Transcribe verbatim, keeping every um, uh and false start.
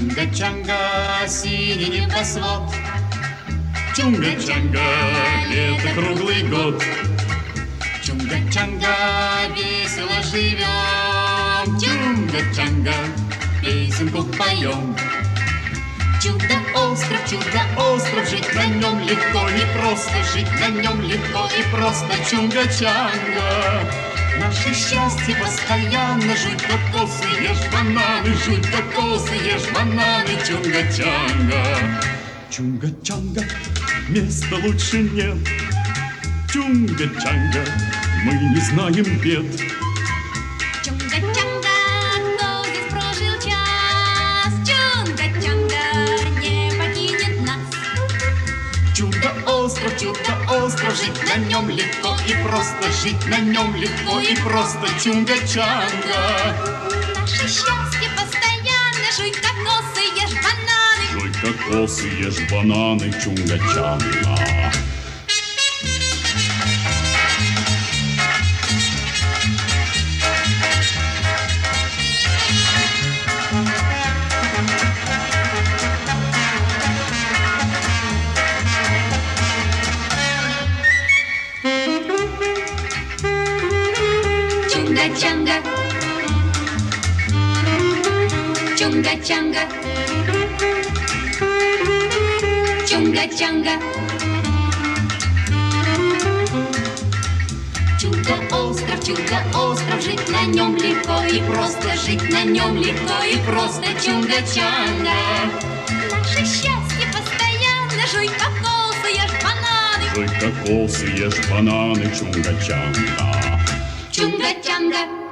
Чунга-чанга, синий небосвод. Чунга-чанга, лето круглый год. Чунга-чанга, весело живем. Чунга-чанга, песенку поем. Чудо-остров, чудо-остров, жить на нем легко и просто, жить на нем легко и просто. Чунга-чанга, наше счастье постоянно. Жуй кокосы, ешь бананы, жуй кокосы, ешь бананы. Чунга-чанга. Чунга-чанга, места лучше нет. Чунга-чанга, мы не знаем бед. Чунга-чанга, кто здесь прожил час? Чунга-чанга не покинет нас. Чудо-остров, чудо-остров, жить на нем легко и просто, жить на нем легко и просто. Чунга-чанга. Наше счастье постоянно. Жуй кокосы, ешь бананы. Жуй кокосы, ешь бананы. Чунга-чанга. Чунга-чанга, чунга-чанга, чунга-чанга. Чудо-остров, чудо-остров, жить на нем легко и просто, жить на нем легко и просто. Чунга-чанга. Наше счастье постоянно. Жуй кокосы, ешь бананы. Жуй кокосы, ешь бананы. Чунга-чанга. Чунга-чанга.